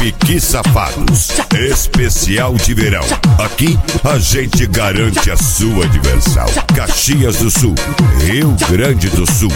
Piqui Safados, especial de verão. Aqui a gente garante a sua diversão. Caxias do Sul, Rio Grande do Sul.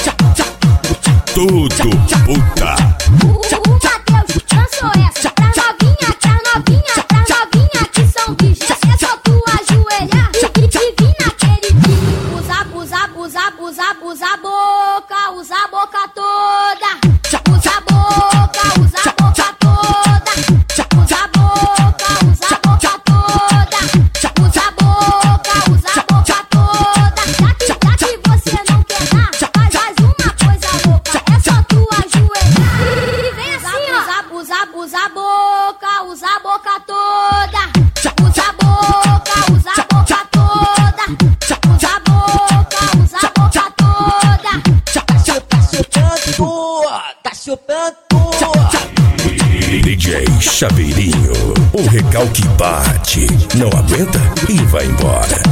Tudo puta. O Matheus lançou essa pra novinha que são bichos. É só tu ajoelhar e vir naquele pique. Usa a boca, usa a boca toda. Usa a boca, usa a boca toda. Usa a boca, usa a boca toda. Usa a boca, usa a boca toda. Já que você não quer dar, faz uma coisa louca. É só tu ajoelhar e vem assim, ó. Usa a boca, usa a boca toda. Usa a boca, usa a boca toda. Usa a boca, usa a boca toda. Tá chupando. DJ Chaveirinho, o recalque bate, não aguenta e vai embora.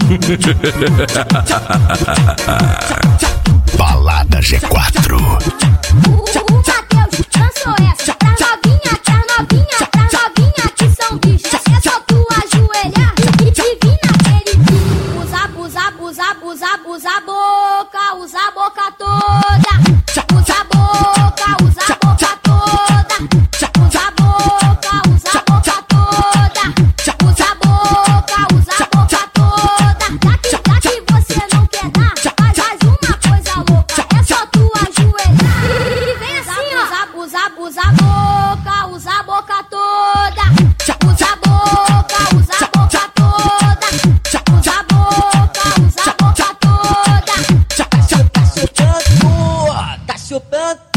Balada G4. O Matheus lançou essa pra novinha que são bichos. É só tu ajoelhar e vir naquele pique. Usa a boca, usa a boca toda. Usa a boca, usa a boca toda. Usa a boca, usa a boca toda. Usa a boca, usa a boca toda. Já que você não quer dar, faz uma coisa louca. É só tu ajoelhar e vem assim, ó. Usa a boca, usa a boca toda. Usa a boca, usa a boca toda. Usa a boca, usa a boca toda. Tá chupando.